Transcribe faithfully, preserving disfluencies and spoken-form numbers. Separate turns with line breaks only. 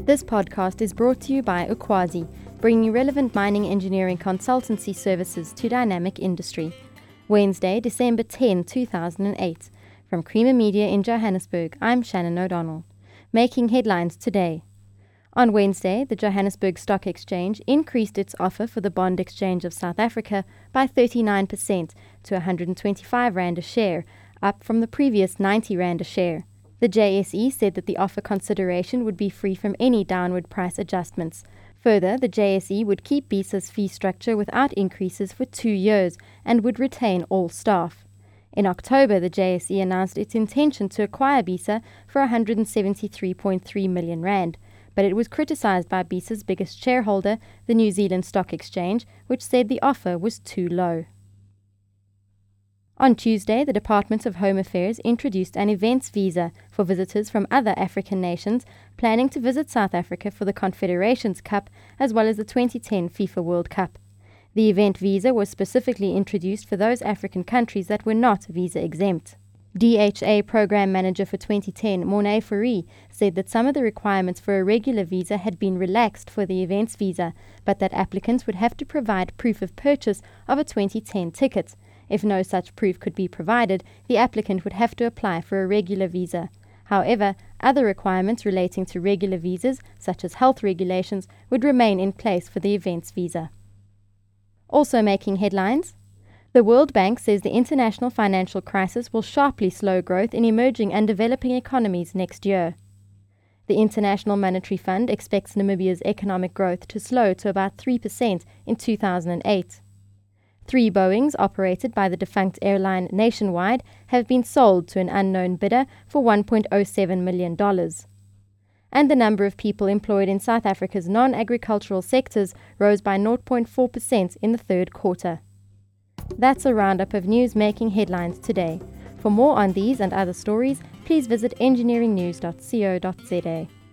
This podcast is brought to you by Ukwazi, bringing relevant mining engineering consultancy services to dynamic industry. Wednesday, December tenth, two thousand eight. From Creamer Media in Johannesburg, I'm Shannon O'Donnell. Making headlines today. On Wednesday, the Johannesburg Stock Exchange increased its offer for the Bond Exchange of South Africa by thirty-nine percent to one hundred twenty-five rand a share, up from the previous ninety rand a share. The J S E said that the offer consideration would be free from any downward price adjustments. Further, the J S E would keep BISA's fee structure without increases for two years and would retain all staff. In October, the J S E announced its intention to acquire BISA for one hundred seventy-three point three million rand, but it was criticised by BISA's biggest shareholder, the New Zealand Stock Exchange, which said the offer was too low. On Tuesday, the Department of Home Affairs introduced an events visa for visitors from other African nations planning to visit South Africa for the Confederations Cup as well as the twenty ten FIFA World Cup. The event visa was specifically introduced for those African countries that were not visa exempt. D H A Program Manager for twenty ten, Mornay Fourie, said that some of the requirements for a regular visa had been relaxed for the events visa, but that applicants would have to provide proof of purchase of a twenty ten ticket. If no such proof could be provided, the applicant would have to apply for a regular visa. However, other requirements relating to regular visas, such as health regulations, would remain in place for the events visa. Also making headlines, the World Bank says the international financial crisis will sharply slow growth in emerging and developing economies next year. The International Monetary Fund expects Namibia's economic growth to slow to about three percent in two thousand eight. Three Boeings operated by the defunct airline Nationwide have been sold to an unknown bidder for one point zero seven million dollars. And the number of people employed in South Africa's non-agricultural sectors rose by zero point four percent in the third quarter. That's a roundup of news making headlines today. For more on these and other stories, please visit engineering news dot co dot za.